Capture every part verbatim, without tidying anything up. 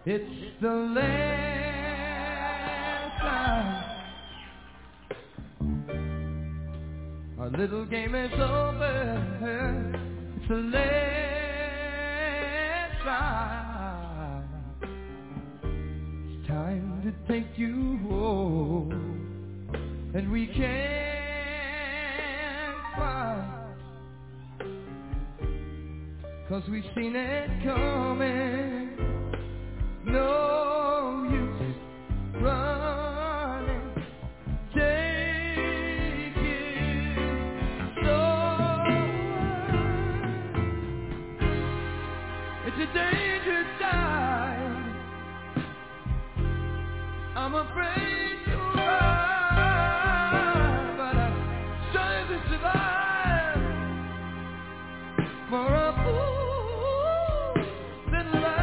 It's the last time. Our little game is over. It's the last time. It's time to take you home, and we can't fight, 'cause we've seen it coming. No use running. Take it slow. It's a dangerous time. I'm afraid to run, but I strive to survive. For a fool that lies.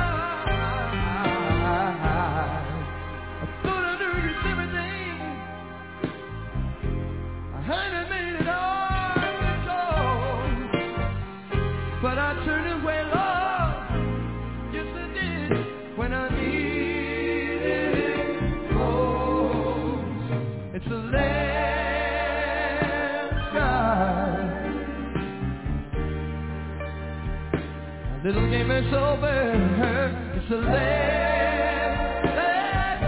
I made it on its own, but I turned away, Lord. Yes, I did, when I needed it most. It's the last time. My little game is over. It's the last, last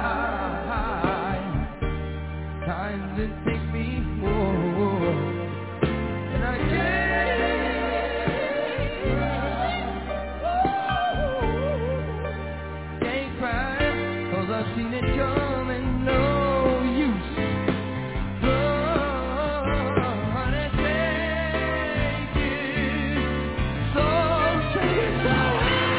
time. Time to take me. And I can't, can't cry, 'cause I've seen it coming. No use running, take it, so take it slow.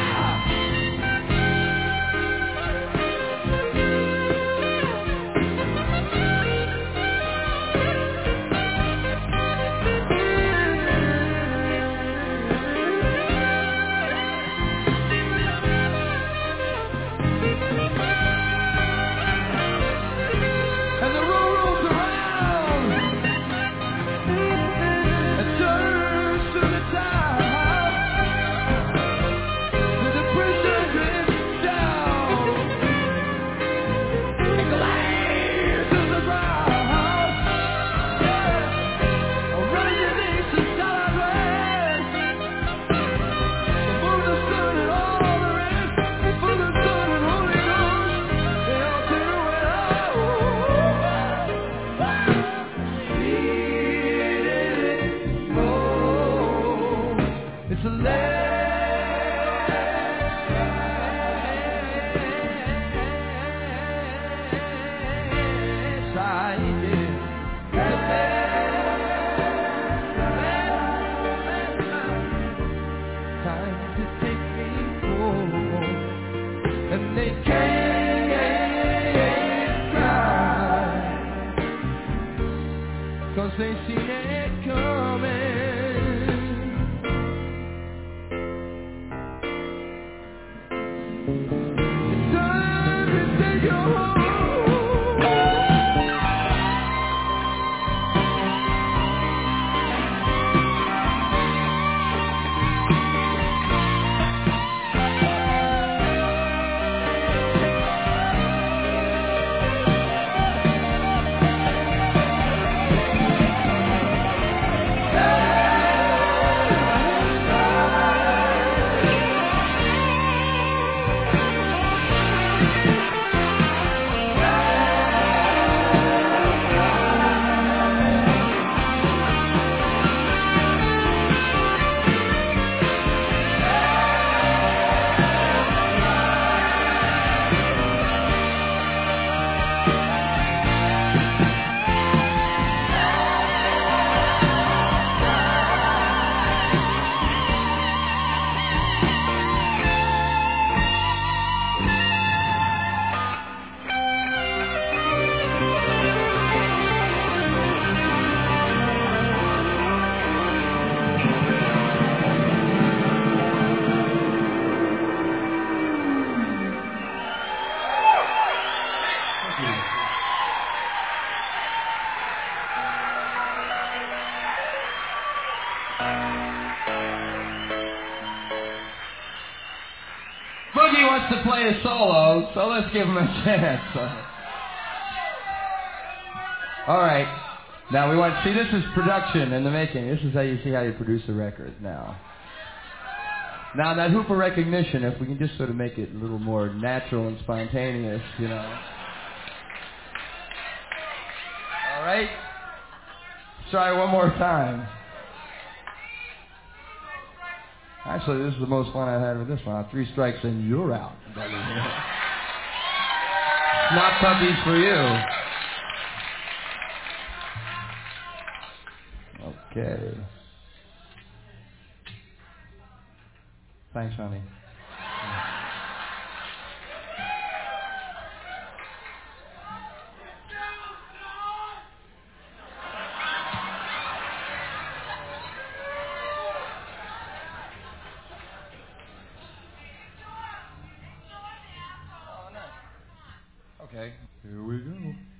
They seen it coming. It's time to take you home. wants to play a solo, so let's give him a chance. All right. Now we want, see, this is production in the making. This is how you see how you produce a record now. Now that hoop of recognition, if we can just sort of make it a little more natural and spontaneous, you know. All right. Try one more time. Actually, this is the most fun I've had with this one. Three strikes and you're out. Not puppies for you. Okay. Thanks, honey. Okay, here we go.